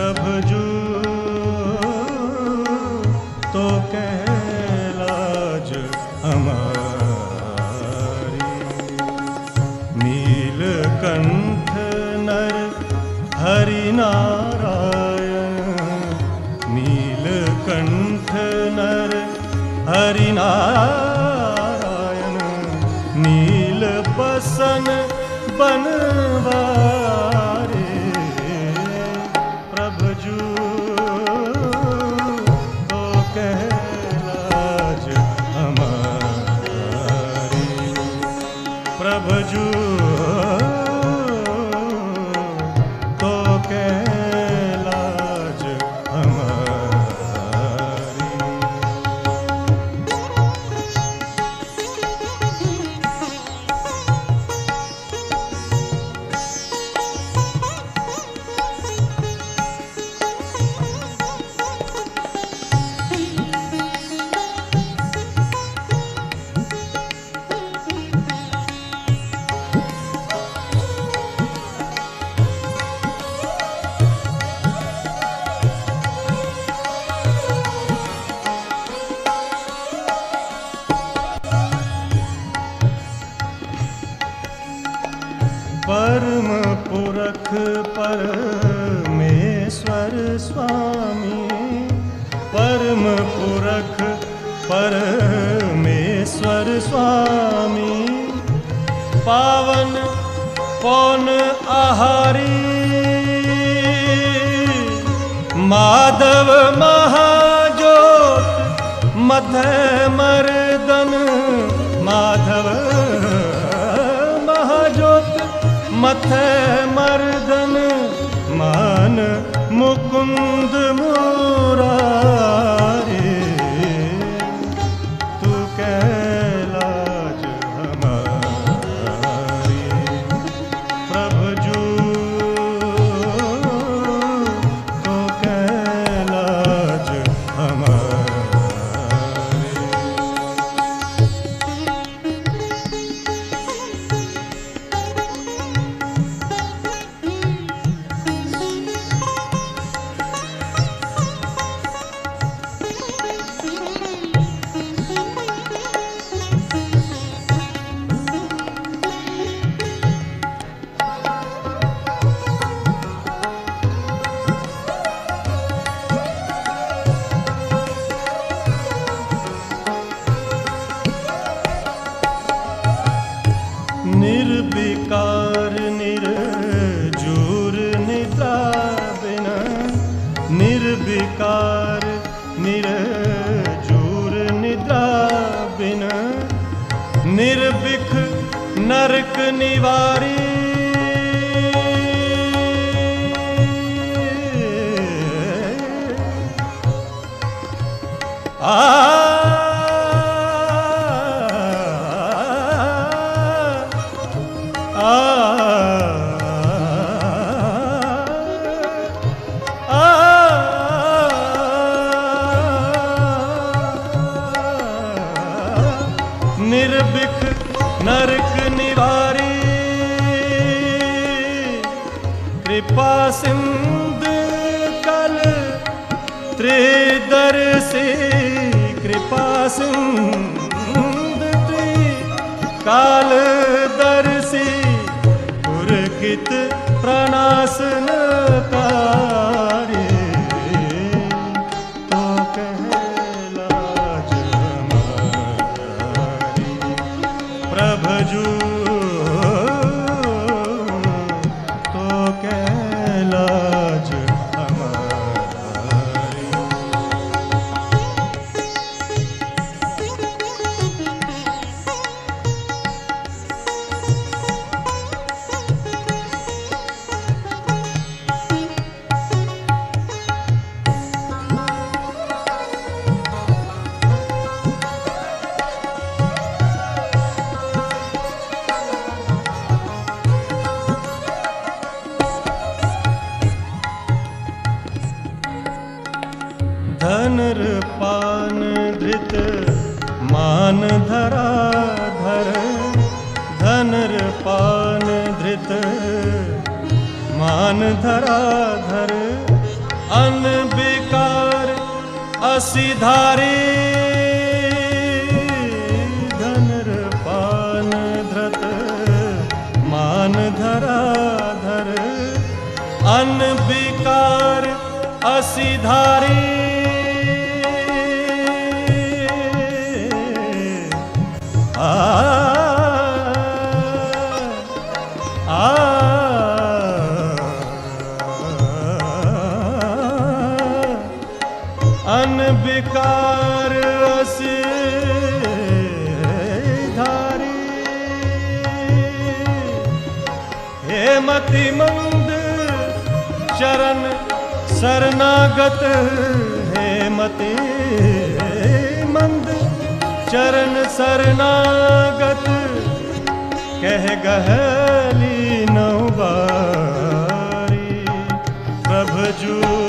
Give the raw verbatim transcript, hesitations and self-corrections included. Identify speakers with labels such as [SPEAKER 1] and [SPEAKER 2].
[SPEAKER 1] प्रभजू तो कहलाज हमारी। नीलकंठ नर हरि नारायण, नीलकंठ नर हरि नारायण। नील बसन बनवारे, प्रभजू तो कहलाज हमारी। प्रभजू तो कहलाज हमारी। परम पुरख परमेश्वर स्वामी, परम पुरख परमेश्वर स्वामी। पावन पौन आहारी, माधव महाजोत मध्य मर्दन। माधव महाजोत मथे मर्दन, मान मुकुंद मुरारी। तू कहलाज हमारी। प्रभजू तो कहलाज हमारी। निर्विकार निर्जूर निद्रा बिना, निर्विकार निर्जूर निद्रा बिना। निर्विख नरक निवारी, आ निर्विख नरक निवारी। कृपा सिंधु कल त्रिदर्शी, कृपा सिंधु त्रिकाल दर्शी। पुरकित प्रणाशन कारी, तो कहलाज हमारी। प्रभजू तो कहलाज हमारी। धनुर पान धृत मान धरा धर, धनुर पान धृत मान धरा धर। अनबिकार असिधारी धनुर पान धृत मान धराधर अनबिकार असिधारी आ आ अनबिकार असिधारी हे मति मंद चरण शरणागत हे मति मंद चरण शरणागत कह गहली नौ बारी प्रभु जू